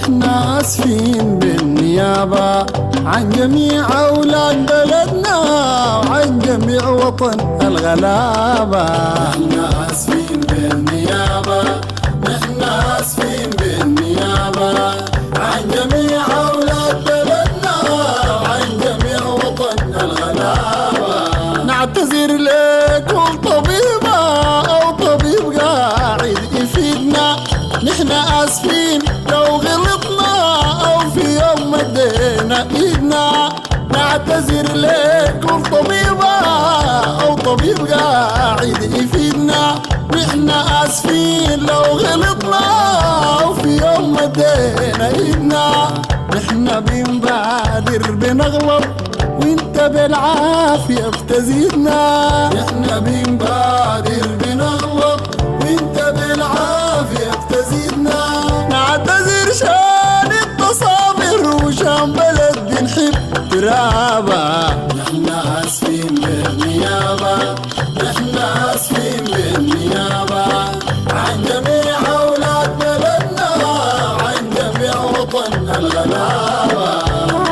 نحنا آسفين بالنيابة عن جميع أولاد بلدنا وعن جميع وطن الغلابة. نحنا آسفين بالنيابة، نحنا آسفين بالنيابة عن جميع أولاد بلدنا وعن جميع وطن الغلابة. نعتذر لكم طبيبة أو طبيب قاعد يفيدنا، نحنا آسفين لو غلطنا أو في يوم مدينا إيدنا. نعتذر لكم طبيبة أو طبيب قاعد يفيدنا، نحنا آسفين لو غلطنا أو في يوم مدينا إيدنا. نحنا بنبادر بنغلط وانت بالعافية بتزيدنا، نحنا بنبادر بنغلط وانت بالعافية بتزيدنا. نعتذر شان التصابر وشان بلد بنحب ترابة. نحنا آسفين بالنيابة، نحنا آسفين بالنيابة عن جميع أولاد بلدنا وعن جميع وطن الغلابة.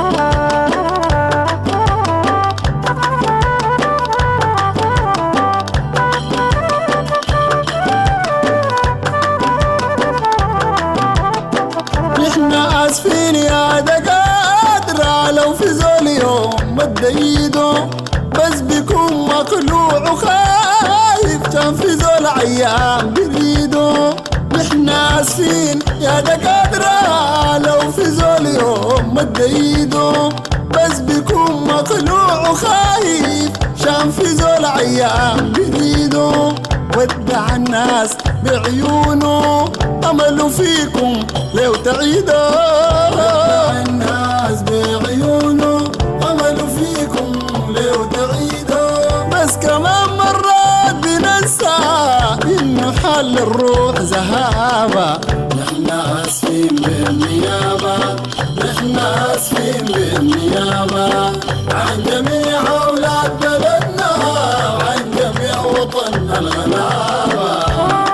نحنا آسفين يا دكاترة لو في زول يوم مد ايده بس بيكون مقلوع وخايف كان في زول عيان بريده. نحنا آسفين يا دكاترة لو في زول يوم مد ايده بس بيكون مقلوع وخايف شان في زول عيان بريده. ودع الناس بعيونه أملوا فيكم لو تعيدوا، ودع الناس بعيونه أملوا فيكم لو تعيدوا. بس كمان مرات بننسى إنه حل الروح ذهابة. نحنا آسفين بالنيابة، نحنا آسفين بالنيابة عن جميع أولاد بلدنا وعن جميع وطن الغلابة.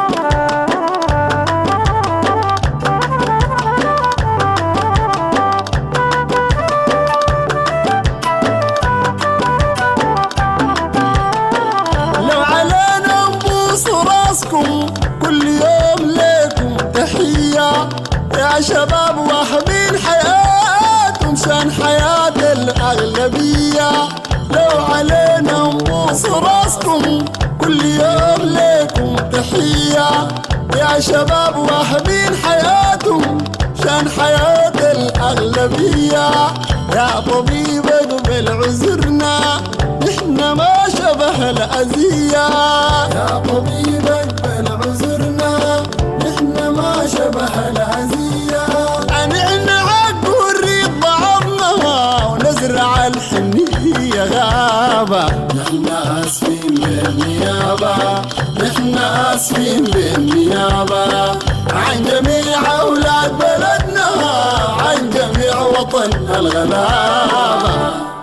لو علينا نبوس راسكم كل يوم ليكم تحية يا شباب واحمين حياتهم شان حياة الأغلبية. لو علينا نبوس راسكم كل يوم ليكم تحية يا شباب واحمين حياتهم شان حياة الأغلبية. يا طبيب اقبل عذرنا نحنا ما شبه الأذية، يا طبيب اقبل عذرنا نحنا ما شبه الأذية. نحنا حق ونريد بعضنا ونزرع الحنية غابة. نحنا آسفين بالنيابة، نحنا آسفين بالنيابة عن جميع أولاد بلدنا عن جميع وطن الغلابة.